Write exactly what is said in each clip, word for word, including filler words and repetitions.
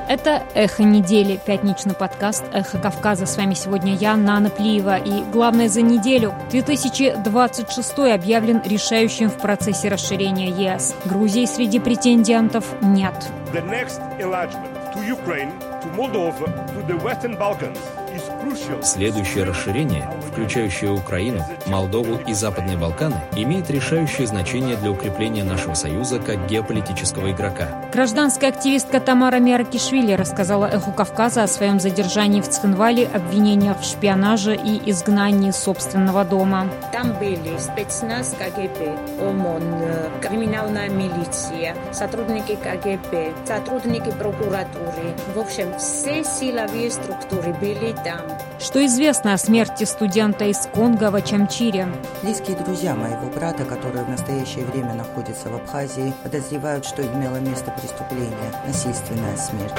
Это «Эхо недели», пятничный подкаст «Эхо Кавказа». С вами сегодня я, Нана Плиева. И главное за неделю. две тысячи двадцать шестой объявлен решающим в процессе расширения ЕС. Грузии среди претендентов нет. The next enlargement to Ukraine, to Moldova, to the Western Balkans. Следующее расширение, включающее Украину, Молдову и Западные Балканы, имеет решающее значение для укрепления нашего союза как геополитического игрока. Гражданская активистка Тамара Миаракишвили рассказала «Эху Кавказа» о своем задержании в Цхинвале, обвинениях в шпионаже и изгнании из собственного дома. Там были спецназ КГБ, ОМОН, криминальная милиция, сотрудники КГБ, сотрудники прокуратуры. В общем, все силовые структуры были там. Что известно о смерти студента из Конго в Очамчире? Близкие друзья моего брата, которые в настоящее время находятся в Абхазии, подозревают, что имело место преступление – насильственная смерть.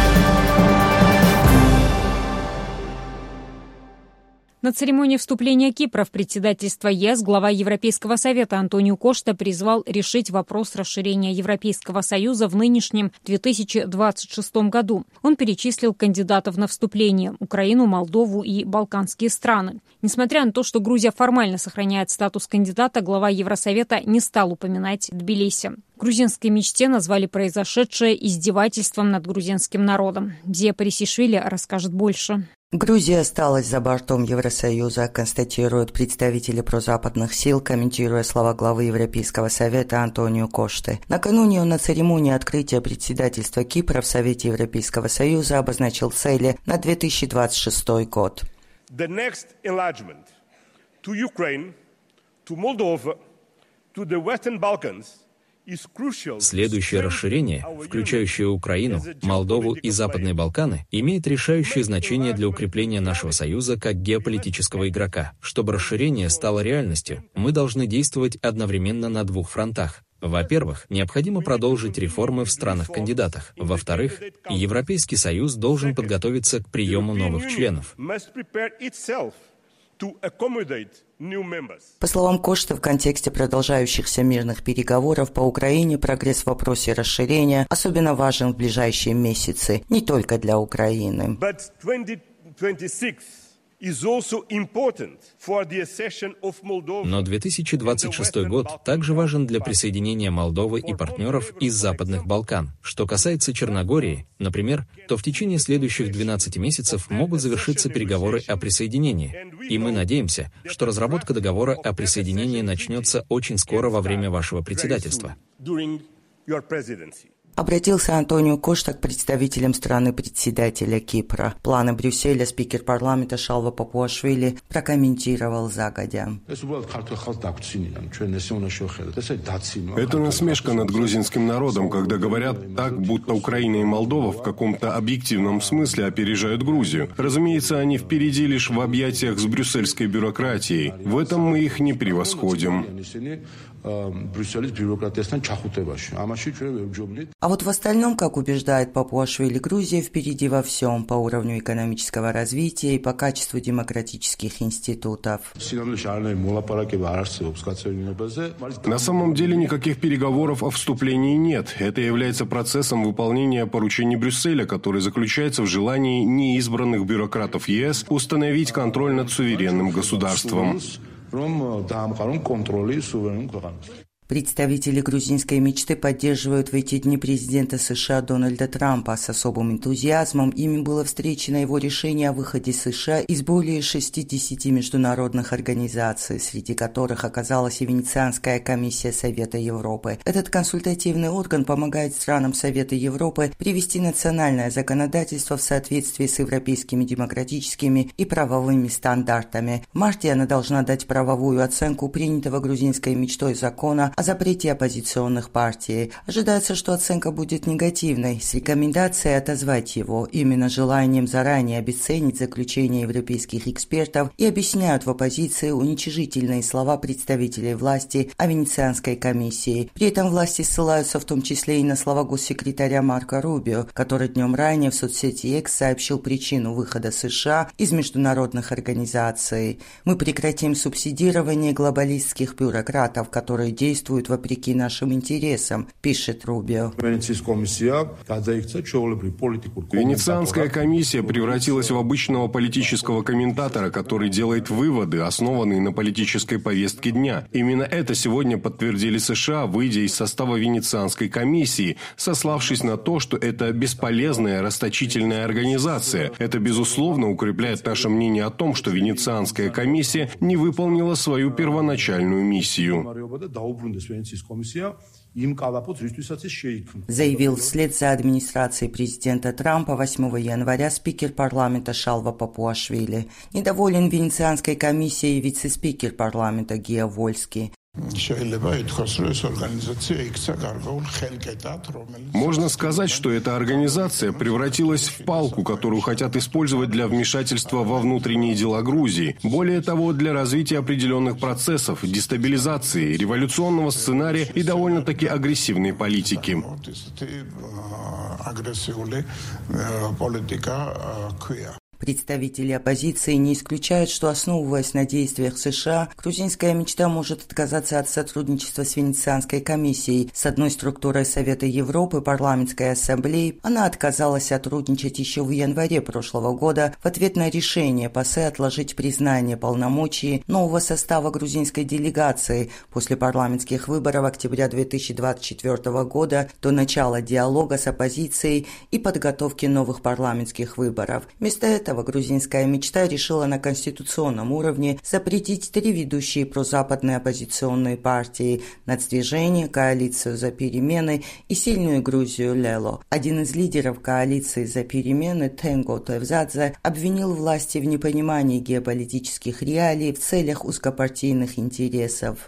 На церемонии вступления Кипра в председательство ЕС глава Европейского совета Антонио Кошта призвал решить вопрос расширения Европейского союза в нынешнем две тысячи двадцать шестом году. Он перечислил кандидатов на вступление – Украину, Молдову и Балканские страны. Несмотря на то, что Грузия формально сохраняет статус кандидата, глава Евросовета не стал упоминать Тбилиси. В грузинской мечте назвали произошедшее издевательством над грузинским народом. Зия Парисишвили расскажет больше. Грузия осталась за бортом Евросоюза, констатируют представители прозападных сил, комментируя слова главы Европейского совета Антонио Кошты. Накануне он на церемонии открытия председательства Кипра в Совете Европейского союза обозначил цели на две тысячи двадцать шестой год. The next enlargement to Ukraine, to Moldova, to the Western Balkans. Следующее расширение, включающее Украину, Молдову и Западные Балканы, имеет решающее значение для укрепления нашего союза как геополитического игрока. Чтобы расширение стало реальностью, мы должны действовать одновременно на двух фронтах. Во-первых, необходимо продолжить реформы в странах-кандидатах. Во-вторых, Европейский союз должен подготовиться к приему новых членов. По словам Кошты, в контексте продолжающихся мирных переговоров по Украине прогресс в вопросе расширения особенно важен в ближайшие месяцы, не только для Украины. Но две тысячи двадцать шестой год также важен для присоединения Молдовы и партнеров из Западных Балкан. Что касается Черногории, например, то в течение следующих двенадцати месяцев могут завершиться переговоры о присоединении. И мы надеемся, что разработка договора о присоединении начнется очень скоро во время вашего председательства. Обратился Антонио Кошта к представителям страны-председателя Кипра. Планы Брюсселя спикер парламента Шалва Папуашвили прокомментировал загодя. Это насмешка над грузинским народом, когда говорят так, будто Украина и Молдова в каком-то объективном смысле опережают Грузию. Разумеется, они впереди лишь в объятиях с брюссельской бюрократией. В этом мы их не превосходим. А вот в остальном, как убеждает Папуашвили, Грузия впереди во всем по уровню экономического развития и по качеству демократических институтов. На самом деле никаких переговоров о вступлении нет. Это является процессом выполнения поручений Брюсселя, который заключается в желании неизбранных бюрократов ЕС установить контроль над суверенным государством. Представители грузинской мечты поддерживают в эти дни президента США Дональда Трампа. С особым энтузиазмом ими было встречено его решение о выходе США из более шестидесяти международных организаций, среди которых оказалась и Венецианская комиссия Совета Европы. Этот консультативный орган помогает странам Совета Европы привести национальное законодательство в соответствии с европейскими демократическими и правовыми стандартами. В марте она должна дать правовую оценку принятого грузинской мечтой закона о запрете оппозиционных партий. Ожидается, что оценка будет негативной, с рекомендацией отозвать его, именно желанием заранее обесценить заключение европейских экспертов, и объясняют в оппозиции уничижительные слова представителей власти о Венецианской комиссии. При этом власти ссылаются в том числе и на слова госсекретаря Марко Рубио, который днем ранее в соцсети X сообщил причину выхода США из международных организаций. «Мы прекратим субсидирование глобалистских бюрократов, которые действуют существуют вопреки нашим интересам, пишет Рубио. Венецианская комиссия превратилась в обычного политического комментатора, который делает выводы, основанные на политической повестке дня. Именно это сегодня подтвердили США, выйдя из состава Венецианской комиссии, сославшись на то, что это бесполезная, расточительная организация. Это, безусловно, укрепляет наше мнение о том, что Венецианская комиссия не выполнила свою первоначальную миссию. Заявил вслед за администрацией президента Трампа восьмого января спикер парламента Шалва Папуашвили. Недоволен Венецианской комиссией вице-спикер парламента Гия Вольский. Можно сказать, что эта организация превратилась в палку, которую хотят использовать для вмешательства во внутренние дела Грузии. Более того, для развития определенных процессов, дестабилизации, революционного сценария и довольно-таки агрессивной политики. Представители оппозиции не исключают, что, основываясь на действиях США, грузинская мечта может отказаться от сотрудничества с Венецианской комиссией. С одной структурой Совета Европы, парламентской ассамблеи, она отказалась сотрудничать еще в январе прошлого года в ответ на решение ПАСЕ отложить признание полномочий нового состава грузинской делегации после парламентских выборов октября две тысячи двадцать четвёртого года до начала диалога с оппозицией и подготовки новых парламентских выборов. Вместо этого грузинская мечта решила на конституционном уровне запретить три ведущие прозападные оппозиционные партии – Нацдвижение, Коалицию за перемены и Сильную Грузию Лело. Один из лидеров коалиции за перемены, Тенго Тевзадзе, обвинил власти в непонимании геополитических реалий в целях узкопартийных интересов.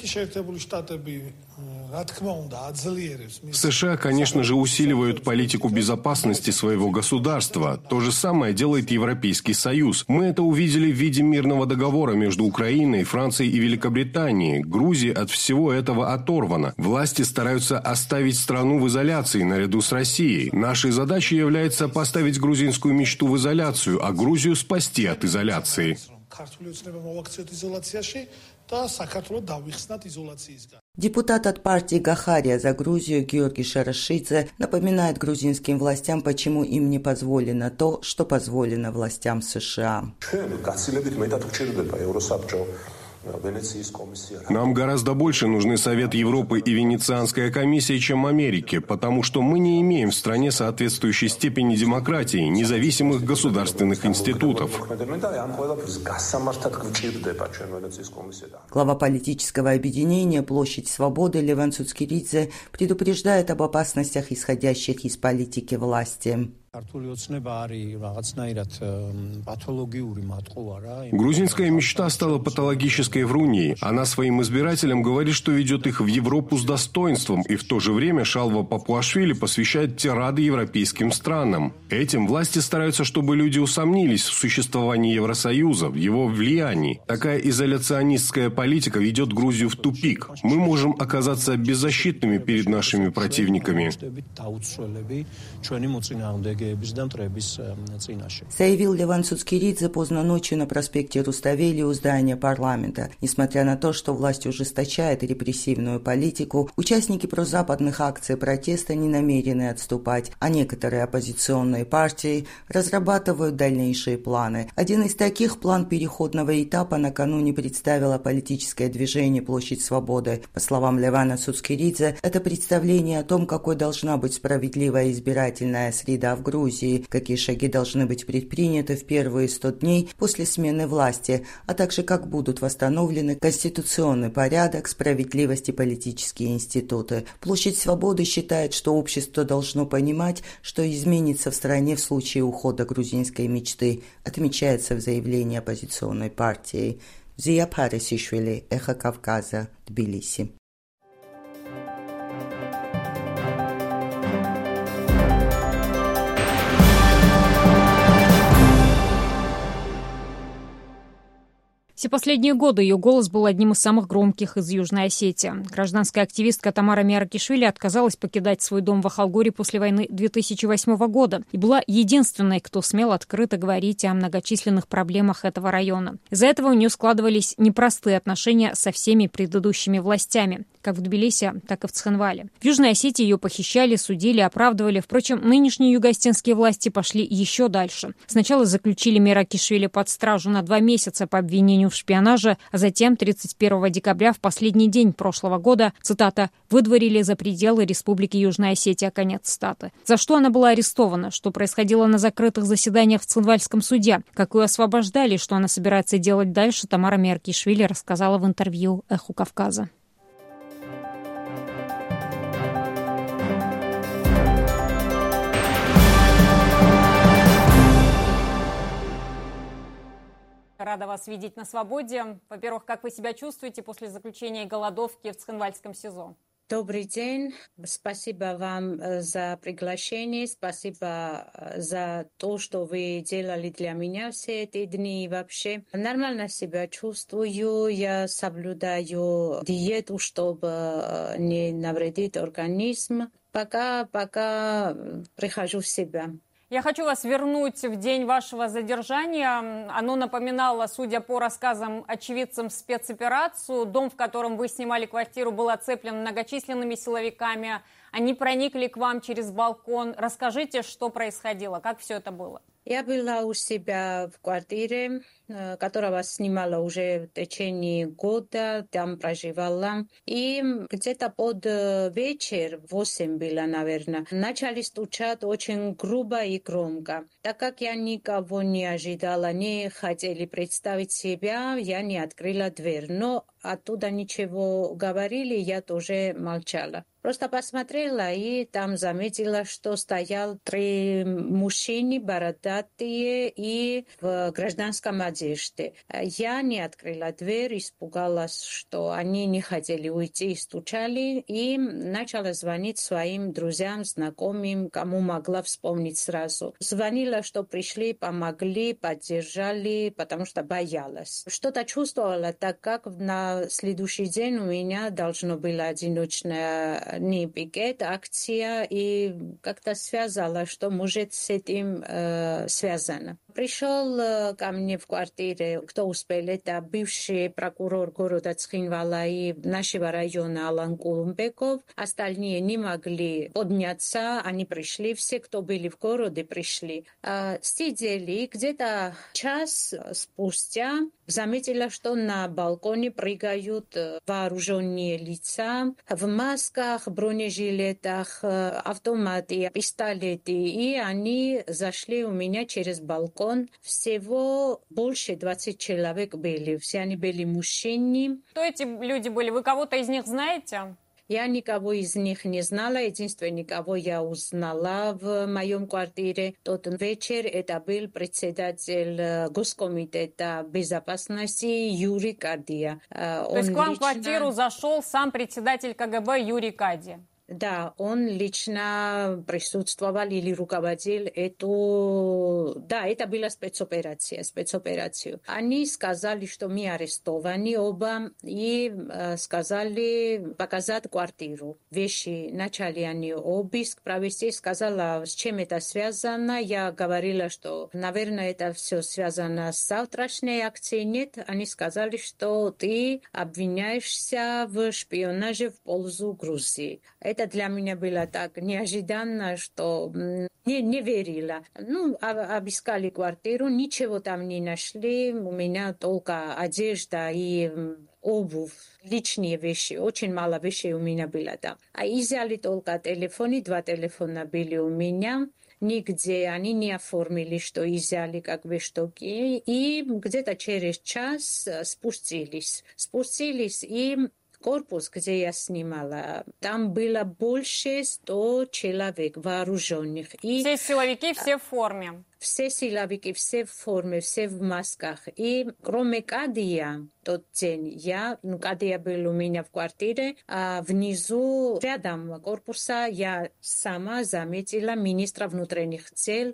США, конечно же, усиливают политику безопасности своего государства. То же самое делает Европейский Союз. Мы это увидели в виде мирного договора между Украиной, Францией и Великобританией. Грузия от всего этого оторвана. Власти стараются оставить страну в изоляции наряду с Россией. Нашей задачей является поставить грузинскую мечту в изоляцию, а Грузию спасти от изоляции. Депутат от партии Гахария за Грузию Георгий Шарашидзе напоминает грузинским властям, почему им не позволено то, что позволено властям США. Нам гораздо больше нужны Совет Европы и Венецианская комиссия, чем Америке, потому что мы не имеем в стране соответствующей степени демократии, независимых государственных институтов. Глава политического объединения «Площадь свободы» Леван Цуцкиридзе предупреждает об опасностях, исходящих из политики власти. Грузинская мечта стала патологической вруньей. Она своим избирателям говорит, что ведет их в Европу с достоинством, и в то же время Шалва Папуашвили посвящает тирады европейским странам. Этим власти стараются, чтобы люди усомнились в существовании Евросоюза, в его влиянии. Такая изоляционистская политика ведет Грузию в тупик. Мы можем оказаться беззащитными перед нашими противниками. Заявил Леван Цуцкиридзе поздно ночью на проспекте Руставели у здания парламента. Несмотря на то, что власть ужесточает репрессивную политику, участники прозападных акций протеста не намерены отступать, а некоторые оппозиционные партии разрабатывают дальнейшие планы. Один из таких, план переходного этапа, накануне представило политическое движение «Площадь свободы». По словам Левана Цуцкиридзе, это представление о том, какой должна быть справедливая избирательная среда в Грузии, какие шаги должны быть предприняты в первые сто дней после смены власти, а также как будут восстановлены конституционный порядок, справедливость и политические институты. Площадь свободы считает, что общество должно понимать, что изменится в стране в случае ухода грузинской мечты, отмечается в заявлении оппозиционной партии. Зия Парисишвили, Эхо Кавказа, Тбилиси. Все последние годы ее голос был одним из самых громких из Южной Осетии. Гражданская активистка Тамара Миаракишвили отказалась покидать свой дом в Ахалгоре после войны две тысячи восьмого года и была единственной, кто смел открыто говорить о многочисленных проблемах этого района. Из-за этого у нее складывались непростые отношения со всеми предыдущими властями, как в Тбилиси, так и в Цхинвале. В Южной Осетии ее похищали, судили, оправдывали. Впрочем, нынешние юго-осетинские власти пошли еще дальше. Сначала заключили Миаракишвили под стражу на два месяца по обвинению в шпионаже, а затем тридцать первого декабря, в последний день прошлого года, цитата, «выдворили за пределы Республики Южная Осетия», конец цитаты. За что она была арестована, что происходило на закрытых заседаниях в Цхинвальском суде, как ее освобождали, что она собирается делать дальше, Тамара Миаракишвили рассказала в интервью «Эху Кавказа». Рада вас видеть на свободе. Во-первых, как вы себя чувствуете после заключения голодовки в Цхинвальском СИЗО? Добрый день. Спасибо вам за приглашение. Спасибо за то, что вы делали для меня все эти дни. И вообще нормально себя чувствую. Я соблюдаю диету, чтобы не навредить организм. Пока, пока прихожу в себя. Я хочу вас вернуть в день вашего задержания. Оно напоминало, судя по рассказам очевидцам, спецоперацию. Дом, в котором вы снимали квартиру, был оцеплен многочисленными силовиками. Они проникли к вам через балкон. Расскажите, что происходило, как все это было? Я была у себя в квартире, которую снимала уже в течение года, там проживала. И где-то под вечер, восемь было, наверное, начали стучать очень грубо и громко. Так как я никого не ожидала, не хотели представить себя, я не открыла дверь. Но оттуда ничего говорили, я тоже молчала. Просто посмотрела и там заметила, что стоял три мужчины, бородатые и в гражданском одежде. Я не открыла дверь, испугалась, что они не хотели уйти, стучали, и начала звонить своим друзьям, знакомым, кому могла вспомнить сразу. Звонила, что пришли, помогли, поддержали, потому что боялась. Что-то чувствовала, так как на следующий день у меня должно было одиночное не пикет, акция, и как-то связала, что может с этим э, связано. Пришел э, ко мне в квартире, кто успел, это бывший прокурор города Цхинвала и нашего района Алан Кулумбеков. Остальные не могли подняться, они пришли, все, кто были в городе, пришли. Э, сидели, где-то час спустя заметила, что на балконе прыгают вооруженные лица в масках, бронежилетах, автоматы, пистолеты. И они зашли у меня через балкон. Всего больше двадцати человек были. Все они были мужчины. Кто эти люди были? Вы кого-то из них знаете? Я никого из них не знала. Единственное, кого я узнала в моем квартире тот вечер, это был председатель Госкомитета безопасности Юрий Кадия. То есть к вам в квартиру зашел сам председатель КГБ Юрий Кадия? Да, он лично присутствовал или руководил эту... Да, это была спецоперация, спецоперацию. Они сказали, что мы арестованы оба, и э, сказали показать квартиру. Вещи начали они обыск провести, сказала, с чем это связано. Я говорила, что, наверное, это все связано с завтрашней акцией. Нет, они сказали, что ты обвиняешься в шпионаже в пользу Грузии. Это для меня было так неожиданно, что не, не верила. Ну, обыскали квартиру, ничего там не нашли. У меня только одежда и обувь, личные вещи. Очень мало вещей у меня было там. А изъяли только телефоны, два телефона были у меня. Нигде они не оформили, что изъяли как бы штуки. И где-то через час спустились. Спустились и... Корпус, где я снимала, там было больше ста человек вооруженных. И... Все силовики, все в форме. все силовики, все в форме, все в масках. И кроме Кадия, тот день, я, ну, Кадия был у меня в квартире, а внизу, рядом корпуса, я сама заметила министра внутренних дел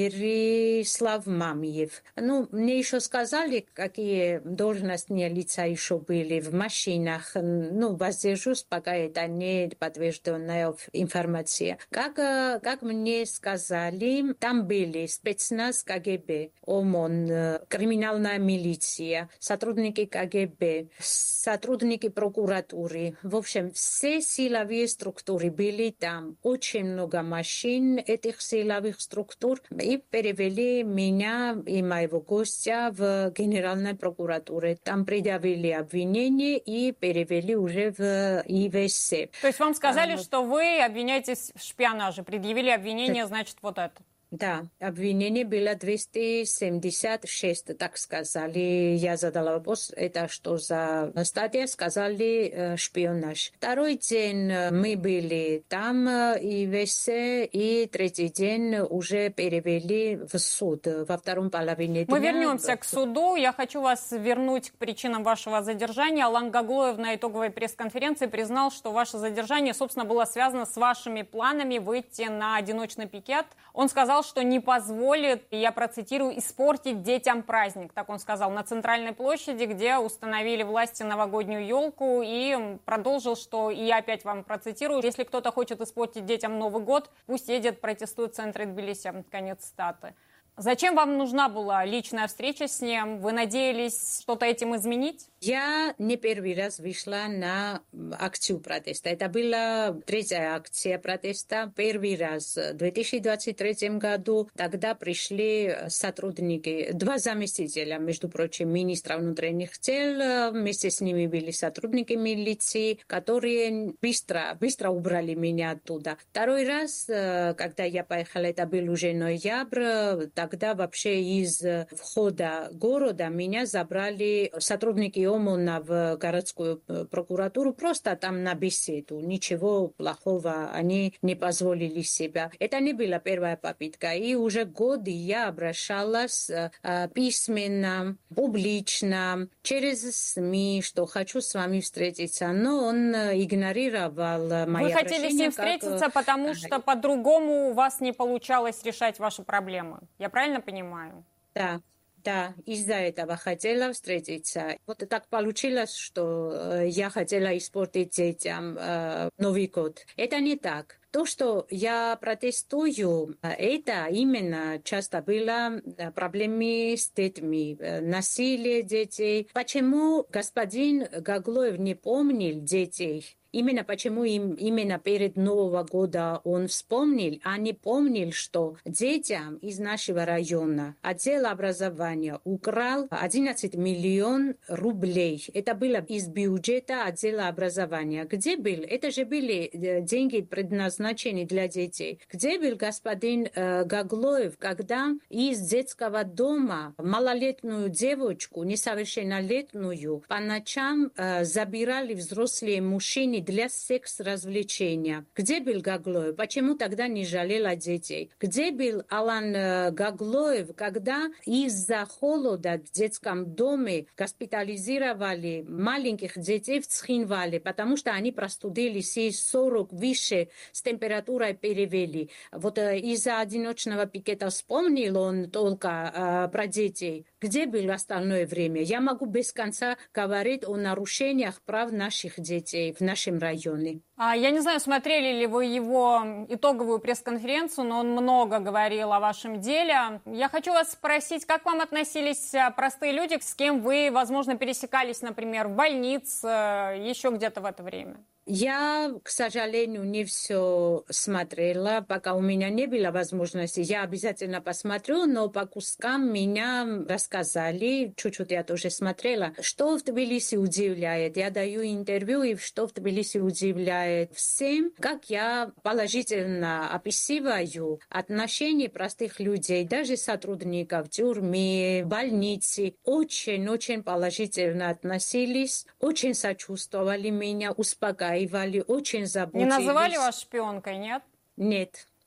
Эрислав Мамиев. Ну, мне еще сказали, какие должностные лица еще были в машинах. Ну, воздержусь, пока это не подтвержденная информация. Как, как мне сказали, там были спецназ КГБ, ОМОН, криминальная милиция, сотрудники КГБ, сотрудники прокуратуры. В общем, все силовые структуры были там. Очень много машин этих силовых структур. И перевели меня и моего гостя в Генеральной прокуратуре. Там предъявили обвинение и перевели уже в ИВС. То есть вам сказали, а, что вы обвиняетесь в шпионаже, предъявили обвинение, да. Значит, вот это. Да, обвинение было двести семьдесят шесть, так сказали. Я задала вопрос, это что за статья? Сказали э, шпионаж. Второй день мы были там, и ИВС, и третий день уже перевели в суд во втором половине дня. Мы вернемся к суду. Я хочу вас вернуть к причинам вашего задержания. Алан Гаглоев на итоговой пресс-конференции признал, что ваше задержание, собственно, было связано с вашими планами выйти на одиночный пикет. Он сказал, что не позволит, я процитирую, испортить детям праздник. Так он сказал на центральной площади, где установили власти новогоднюю елку, и продолжил, что, и я опять вам процитирую, если кто-то хочет испортить детям Новый год, пусть едет, протестует в центре Тбилиси. Конец цитаты. Зачем вам нужна была личная встреча с ним? Вы надеялись что-то этим изменить? Я не первый раз вышла на акцию протеста. Это была третья акция протеста. Первый раз в две тысячи двадцать третьем году. Тогда пришли сотрудники, два заместителя, между прочим, министра внутренних дел. Вместе с ними были сотрудники милиции, которые быстро, быстро убрали меня оттуда. Второй раз, когда я поехала, это был уже ноябрь, тогда вообще из входа города меня забрали сотрудники ОМОНа в городскую прокуратуру, просто там на беседу. Ничего плохого они не позволили себе. Это не была первая попытка. И уже годы я обращалась э, письменно, публично, через СМИ, что хочу с вами встретиться. Но он игнорировал мои обращения. Вы хотели с ним встретиться, как... потому что по-другому у вас не получалось решать ваши проблемы. Я правильно понимаю? Да. Да, из-за этого хотела встретиться. Вот так получилось, что э, я хотела испортить детям э, Новый год. Это не так. То, что я протестую, это именно часто было проблемами с детьми, насилие детей. Почему господин Гаглоев не помнил детей? Именно почему им, именно перед Новым годом он вспомнил, а не помнил, что детям из нашего района отдел образования украл одиннадцать миллионов рублей. Это было из бюджета отдела образования. Где был? Это же были деньги, предназначенные для детей. Где был господин э, Гаглоев, когда из детского дома малолетнюю девочку, несовершеннолетнюю, по ночам э, забирали взрослые мужчины для секс-развлечения? Где был Гаглоев? Почему тогда не жалел о детей? Где был Алан э, Гаглоев, когда из-за холода в детском доме госпитализировали маленьких детей в Цхинвале, потому что они простудились и сорок выше с температурой перевели. Вот э, из-за одиночного пикета вспомнил он только э, про детей. Где был остальное время? Я могу без конца говорить о нарушениях прав наших детей в нашем районе. А, я не знаю, смотрели ли вы его итоговую пресс-конференцию, но он много говорил о вашем деле. Я хочу вас спросить, как к вам относились простые люди, с кем вы, возможно, пересекались, например, в больнице, еще где-то в это время? Я, к сожалению, не все смотрела, пока у меня не было возможности. Я обязательно посмотрю, но по кускам меня рассказали, чуть-чуть я тоже смотрела. Что в Тбилиси удивляет? Я даю интервью, и что в Тбилиси удивляет всем, как я положительно описываю отношения простых людей, даже сотрудников тюрьмы, больницы. Очень-очень положительно относились, очень сочувствовали меня, успокаивали, очень заботились. Не называли вас шпионкой, нет? Нет.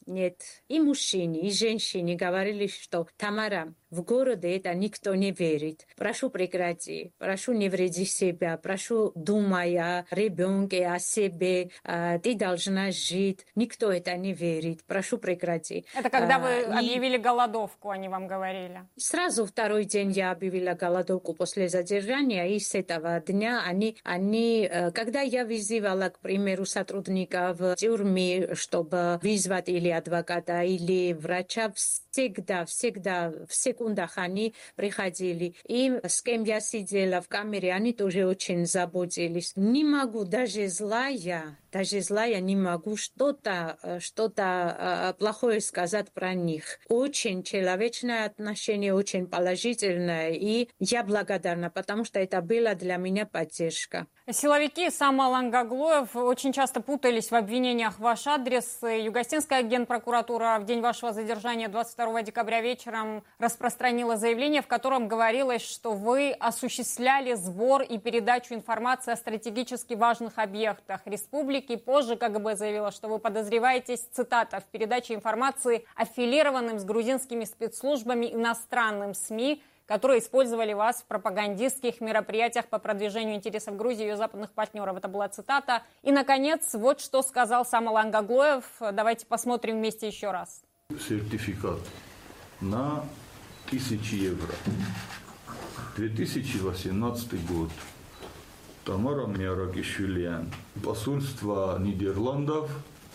нет. И мужчине, и женщине говорили, что Тамара, в городе это никто не верит. Прошу прекрати, прошу не вреди себя, прошу думай о ребенке, о себе, ты должна жить. Никто это не верит, прошу прекрати. Это когда вы И объявили голодовку, они вам говорили? Сразу второй день я объявила голодовку после задержания, и с этого дня они, они когда я вызывала, к примеру, сотрудников тюрьмы, чтобы вызвать или адвоката, или врача, всегда, всегда, в секундах они приходили. И с кем я сидела в камере, они тоже очень заботились. Не могу, даже злая, даже злая не могу что-то, что-то плохое сказать про них. Очень человечное отношение, очень положительное. И я благодарна, потому что это была для меня поддержка. Силовики Самал Ангаглоев очень часто путались в обвинениях в ваш адрес. Югостинская генпрокуратура в день вашего задержания двадцать второго декабря вечером распространила заявление, в котором говорилось, что вы осуществляли сбор и передачу информации о стратегически важных объектах республики. Позже КГБ заявила, что вы подозреваетесь, цитата, в передаче информации аффилированным с грузинскими спецслужбами иностранным СМИ, которые использовали вас в пропагандистских мероприятиях по продвижению интересов Грузии и ее западных партнеров. Это была цитата. И, наконец, вот что сказал Самал Ангаглоев. Давайте посмотрим вместе еще раз. Сертификат на тысячу евро. две тысячи восемнадцатый год. Тамара Миаракишвилиан. Посольство Нидерландов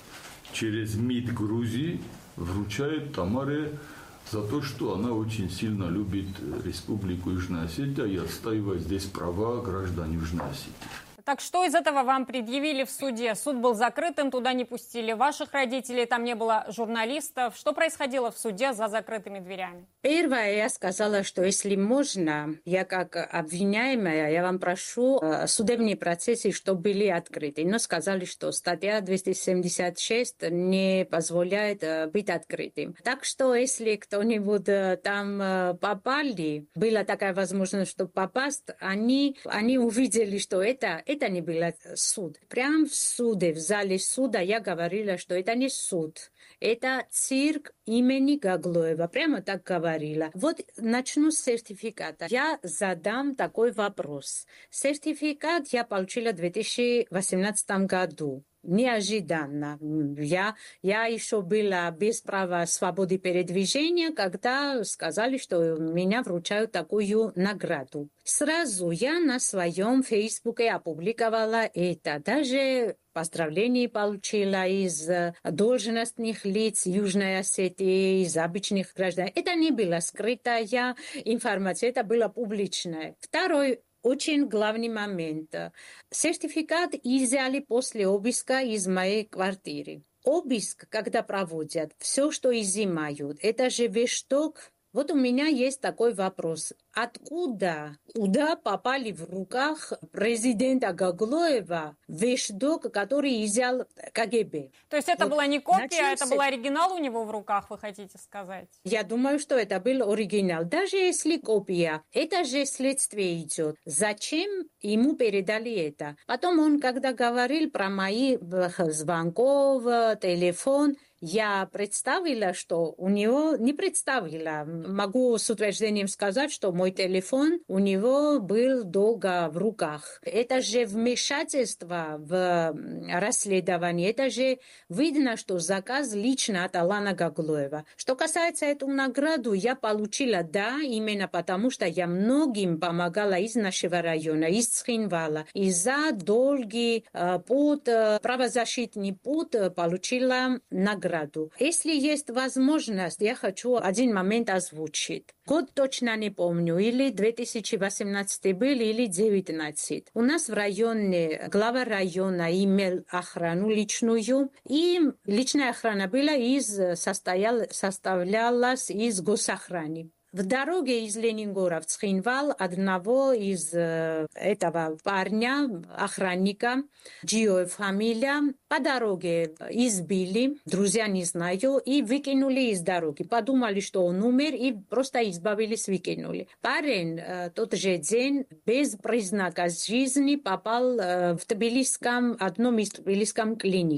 через МИД Грузии вручает Тамаре за то, что она очень сильно любит Республику Южная Осетия и отстаивает здесь права граждан Южной Осетии. Так что из этого вам предъявили в суде? Суд был закрытым, туда не пустили ваших родителей, там не было журналистов. Что происходило в суде за закрытыми дверями? Первое, я сказала, что если можно, я как обвиняемая, я вам прошу, судебные процессы, чтобы были открыты. Но сказали, что статья двести семьдесят шесть не позволяет быть открытым. Так что, если кто-нибудь там попали, была такая возможность, чтобы попасть, они, они увидели, что это Это не был суд. Прямо в суде, в зале суда я говорила, что это не суд. Это цирк имени Гаглоева. Прямо так говорила. Вот начну с сертификата. Я задам такой вопрос. Сертификат я получила в две тысячи восемнадцатом году. Неожиданно. Я, я еще была без права свободы передвижения, когда сказали, что меня вручают такую награду. Сразу я на своем фейсбуке опубликовала это. Даже поздравления получила из должностных лиц Южной Осетии, из обычных граждан. Это не была скрытая информация, это было публичное. Второй очень главный момент. Сертификат изъяли после обыска из моей квартиры. Обыск, когда проводят, все, что изымают, это же вещдок. Вот у меня есть такой вопрос. Откуда, куда попали в руках президента Гаглоева вещдок, который изъял КГБ? То есть это вот была не копия, а это с... был оригинал у него в руках, вы хотите сказать? Я думаю, что это был оригинал. Даже если копия, это же следствие идет. Зачем ему передали это? Потом он, когда говорил про мои звонков, телефон, я представила, что у него... Не представила. Могу с утверждением сказать, что мой телефон у него был долго в руках. Это же вмешательство в расследование. Это же видно, что заказ лично от Алана Гаглоева. Что касается эту награду, я получила, да, именно потому, что я многим помогала из нашего района, из Цхинвала. И за долгий э, путь, э, правозащитный путь получила награду. Если есть возможность, я хочу один момент озвучить. Год точно не помню, или две тысячи восемнадцатый был, или две тысячи девятнадцатый. У нас в районе, глава района имел охрану личную, и личная охрана была из, состоял, составлялась из госохраны. В дороге из Ленингора в Цхинвал одного из э, этого парня, охранника, Джио фамилия, по дороге избили, друзья не знаю, и выкинули из дороги. Подумали, что он умер, и просто избавились, выкинули. Парень э, тот же день без признака жизни попал э, в Тбилисском, одном из тбилисском клинике.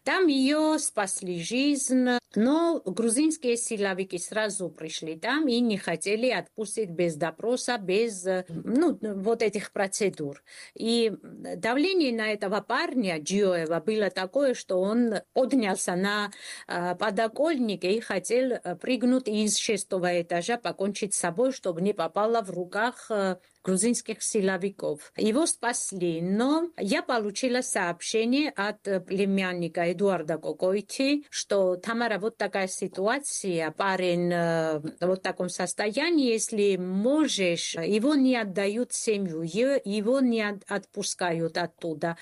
Там ее спасли жизнь, но грузинские силовики сразу пришли там и не хотели отпустить без допроса, без ну, вот этих процедур. И давление на этого парня, Джиоева, было такое, что он поднялся на подоконник и хотел прыгнуть из шестого этажа, покончить с собой, чтобы не попало в руках грузинских силовиков. Его спасли, но я получила сообщение от племянника Эдуарда Кокойти, что Тамара, вот такая ситуация, парень вот в таком состоянии, если можешь, его не отдают семью, его не отпускают оттуда.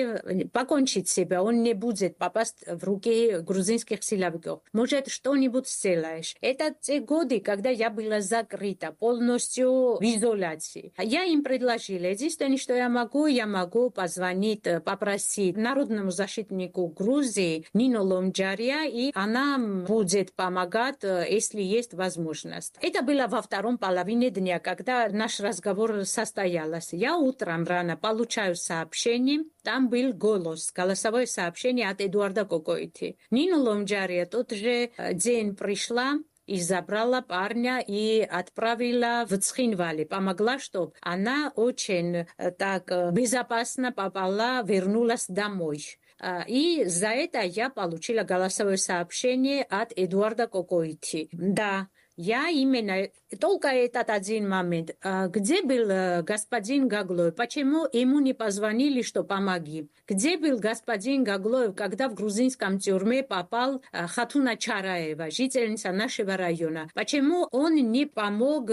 И покончить себя, он не будет попасть в руки грузинских силовиков. Может, что-нибудь сделаешь. Это те годы, когда я была закрыта полностью в изоляции. Я им предложила. Единственное, что я могу, я могу позвонить, попросить народному защитнику Грузии Нину Ломджария, и она будет помогать, если есть возможность. Это было во втором половине дня, когда наш разговор состоялся. Я утром рано получаю сообщение, там был голос, голосовое сообщение от Эдуарда Кокойти. Нина Ломджария тот же день пришла и забрала парня и отправила в Цхинвали. Помогла, чтобы она очень так безопасно попала, вернулась домой. И за это я получила голосовое сообщение от Эдуарда Кокойти. Да, я именно только этот один момент. Где был господин Гаглоев? Почему ему не позвонили, что помоги? Где был господин Гаглоев, когда в грузинском тюрьме попал Хатуна Чараева, жительница нашего района? Почему он не помог?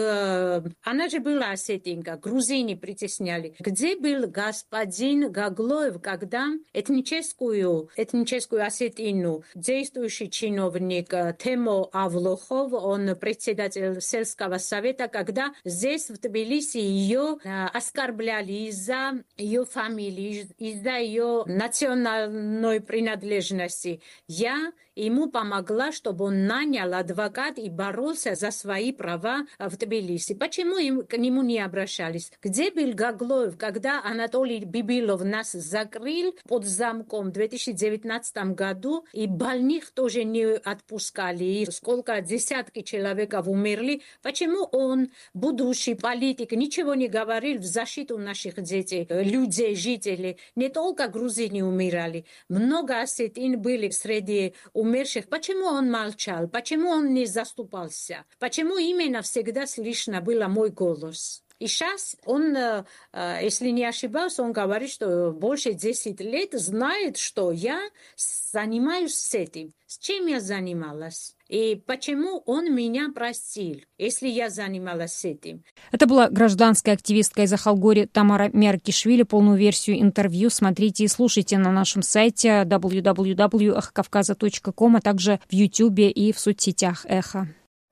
Она же была осетинка, грузины притесняли. Где был господин Гаглоев, когда этническую, этническую осетину, действующий чиновник Темо Авлохов, он председатель сельского совета, когда здесь в Тбилиси ее э, оскорбляли из-за ее фамилии, из-за ее национальной принадлежности. Я ему помогла, чтобы он нанял адвоката и боролся за свои права в Тбилиси. Почему им, к нему не обращались? Где был Гаглоев, когда Анатолий Бибилов нас закрыл под замком в две тысячи девятнадцатом году, и больных тоже не отпускали, и сколько десятки человек умерли? Почему он, будущий политик, ничего не говорил в защиту наших детей, людей, жителей? Не только грузины умирали. Много осетин были среди умерших. Почему он молчал? Почему он не заступался? Почему именно всегда слышно было мой голос? И сейчас он, если не ошибался, он говорит, что больше десять лет знает, что я занимаюсь с этим. С чем я занималась? И почему он меня простил, если я занималась этим? Это была гражданская активистка из Ахалгори Тамара Мяркишвили. Полную версию интервью смотрите и слушайте на нашем сайте дабл ю дабл ю дабл ю точка эхо кавказа точка ком, а также в Ютьюбе и в соцсетях Эхо.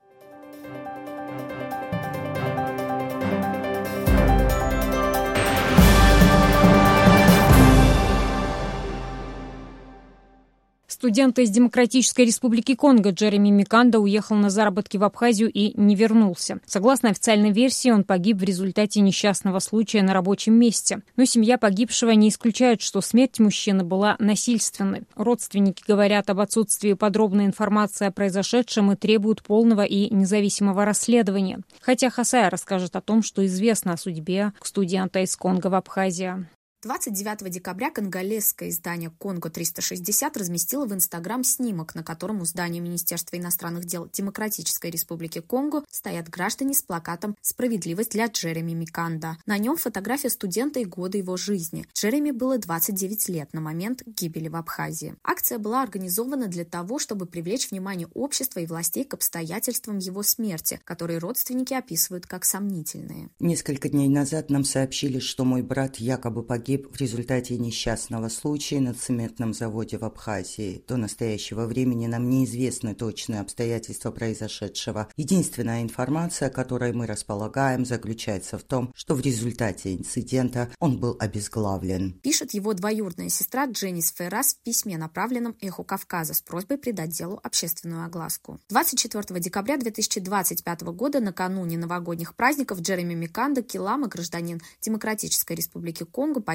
Студент из Демократической Республики Конго Джереми Миканда уехал на заработки в Абхазию и не вернулся. Согласно официальной версии, он погиб в результате несчастного случая на рабочем месте. Но семья погибшего не исключает, что смерть мужчины была насильственной. Родственники говорят об отсутствии подробной информации о произошедшем и требуют полного и независимого расследования. Хотя Хасая расскажет о том, что известно о судьбе студента из Конго в Абхазии. двадцать девятого декабря конголезское издание «Конго триста шестьдесят» разместило в Инстаграм снимок, на котором у здания Министерства иностранных дел Демократической Республики Конго стоят граждане с плакатом «Справедливость для Джереми Миканда». На нем фотография студента и годы его жизни. Джереми было двадцать девять лет на момент гибели в Абхазии. Акция была организована для того, чтобы привлечь внимание общества и властей к обстоятельствам его смерти, которые родственники описывают как сомнительные. Несколько дней назад нам сообщили, что мой брат якобы погиб в результате несчастного случая на цементном заводе в Абхазии. До настоящего времени нам неизвестны точные обстоятельства произошедшего. Единственная информация, которой мы располагаем, заключается в том, что в результате инцидента он был обезглавлен. Пишет его двоюродная сестра Дженнис Феррас в письме, направленном «Эхо Кавказа» с просьбой придать делу общественную огласку. двадцать четвёртого декабря две тысячи двадцать пятого года, накануне новогодних праздников, Джереми Миканда Килама, гражданин Демократической Республики Конго, погиб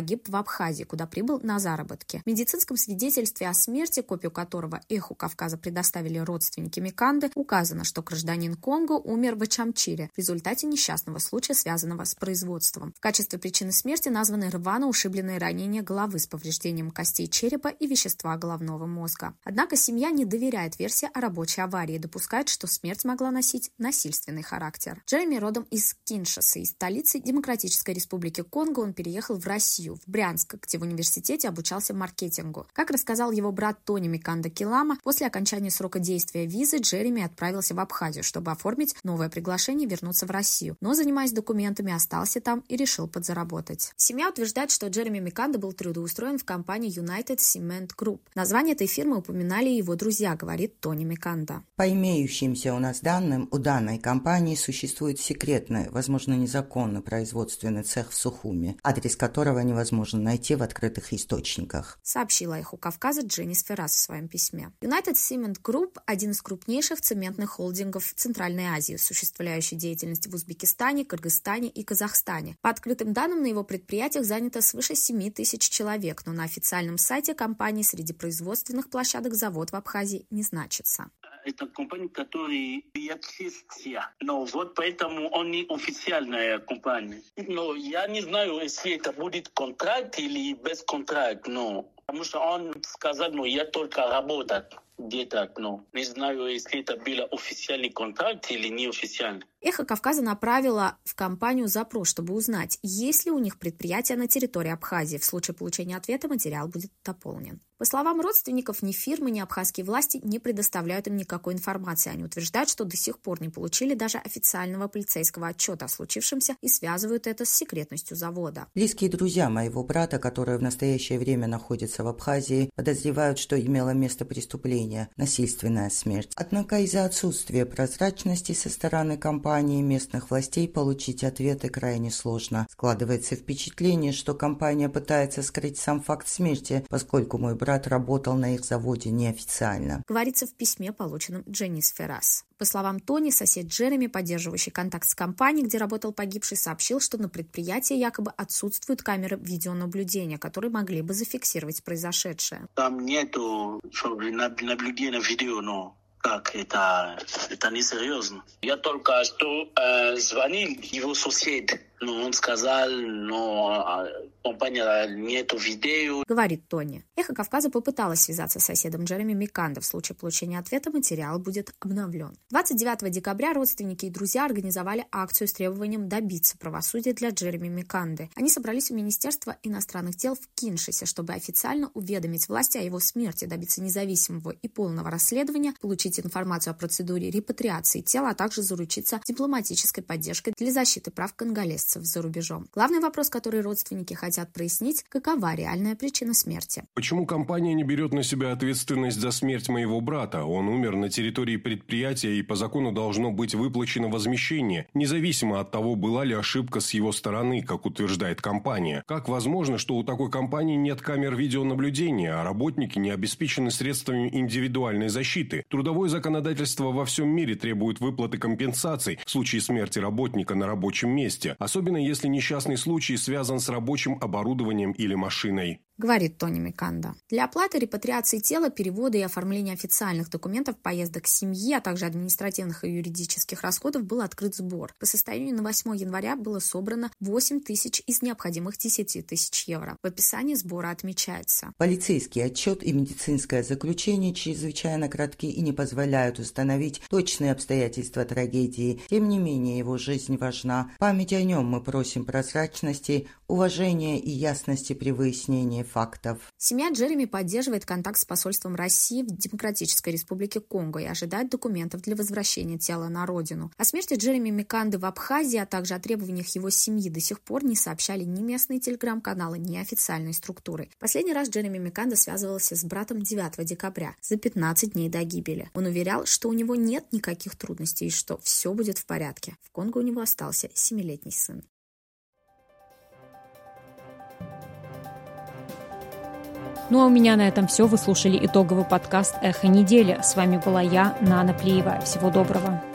погиб в Абхазии, куда прибыл на заработки. В медицинском свидетельстве о смерти, копию которого «Эху Кавказа» предоставили родственники Миканды, указано, что гражданин Конго умер в Ачамчире в результате несчастного случая, связанного с производством. В качестве причины смерти названы рвано-ушибленные ранения головы с повреждением костей черепа и вещества головного мозга. Однако семья не доверяет версии о рабочей аварии и допускает, что смерть могла носить насильственный характер. Джереми родом из Киншасы, из столицы Демократической Республики Конго. Он переехал в Россию, в Брянск, где в университете обучался маркетингу. Как рассказал его брат Тони Миканда Килама, после окончания срока действия визы Джереми отправился в Абхазию, чтобы оформить новое приглашение вернуться в Россию. Но, занимаясь документами, остался там и решил подзаработать. Семья утверждает, что Джереми Миканда был трудоустроен в компании United Cement Group. Название этой фирмы упоминали и его друзья, говорит Тони Миканда. По имеющимся у нас данным, у данной компании существует секретный, возможно, незаконный производственный цех в Сухуми, адрес которого невозможно найти в открытых источниках, сообщила «Эху Кавказа» Дженнис Феррас в своем письме. United Cement Group – один из крупнейших цементных холдингов в Центральной Азии, осуществляющий деятельность в Узбекистане, Кыргызстане и Казахстане. По открытым данным, на его предприятиях занято свыше семи тысяч человек, но на официальном сайте компании среди производственных площадок завод в Абхазии не значится. Это компания, которая есть, но вот поэтому он не официальная компания. Но я не знаю, если это будет контракт или без контракта, но потому что он сказал, ну я только работаю где-то, но не знаю, если это был официальный контракт или не официальный. «Эхо Кавказа» направила в компанию запрос, чтобы узнать, есть ли у них предприятия на территории Абхазии. В случае получения ответа материал будет дополнен. По словам родственников, ни фирмы, ни абхазские власти не предоставляют им никакой информации. Они утверждают, что до сих пор не получили даже официального полицейского отчета о случившемся и связывают это с секретностью завода. Близкие друзья моего брата, которые в настоящее время находятся в Абхазии, подозревают, что имело место преступление – насильственная смерть. Однако из-за отсутствия прозрачности со стороны компании местных властей получить ответы крайне сложно. Складывается впечатление, что компания пытается скрыть сам факт смерти, поскольку мой брат работал на их заводе неофициально. Говорится в письме, полученном Дженнис Феррас. По словам Тони, сосед Джереми, поддерживающий контакт с компанией, где работал погибший, сообщил, что на предприятии якобы отсутствуют камеры видеонаблюдения, которые могли бы зафиксировать произошедшее. Там нету наблюдения видео, но как это, это несерьезно. Я только что э, звонил его сосед, но он сказал, но компания нету видео. Говорит Тони. «Эхо Кавказа» попыталась связаться с соседом Джереми Миканда. В случае получения ответа материал будет обновлен. двадцать девятого декабря родственники и друзья организовали акцию с требованием добиться правосудия для Джереми Миканды. Они собрались у Министерства иностранных дел в Киншасе, чтобы официально уведомить власти о его смерти, добиться независимого и полного расследования, получить информацию о процедуре репатриации тела, а также заручиться дипломатической поддержкой для защиты прав конголезцев за рубежом. Главный вопрос, который родственники хотят прояснить, какова реальная причина смерти. Почему компания не берет на себя ответственность за смерть моего брата? Он умер на территории предприятия, и по закону должно быть выплачено возмещение, независимо от того, была ли ошибка с его стороны, как утверждает компания. Как возможно, что у такой компании нет камер видеонаблюдения, а работники не обеспечены средствами индивидуальной защиты? Трудовое законодательство во всем мире требует выплаты компенсаций в случае смерти работника на рабочем месте, особенно если несчастный случай связан с рабочим оборудованием или машиной. Говорит Тони Миканда. Для оплаты репатриации тела, перевода и оформления официальных документов, поездок семьи, а также административных и юридических расходов был открыт сбор. По состоянию на восьмое января было собрано восемь тысяч из необходимых десяти тысяч евро. В описании сбора отмечается. Полицейский отчет и медицинское заключение чрезвычайно кратки и не позволяют установить точные обстоятельства трагедии. Тем не менее, его жизнь важна. Память о нем мы просим прозрачности, уважения и ясности при выяснении фактов. Семья Джереми поддерживает контакт с посольством России в Демократической Республике Конго и ожидает документов для возвращения тела на родину. О смерти Джереми Миканды в Абхазии, а также о требованиях его семьи до сих пор не сообщали ни местные телеграм-каналы, ни официальные структуры. Последний раз Джереми Миканда связывался с братом девятого декабря, за пятнадцать дней до гибели. Он уверял, что у него нет никаких трудностей и что все будет в порядке. В Конго у него остался семилетний сын. Ну а у меня на этом все. Вы слушали итоговый подкаст «Эхо недели». С вами была я, Нана Плиева. Всего доброго.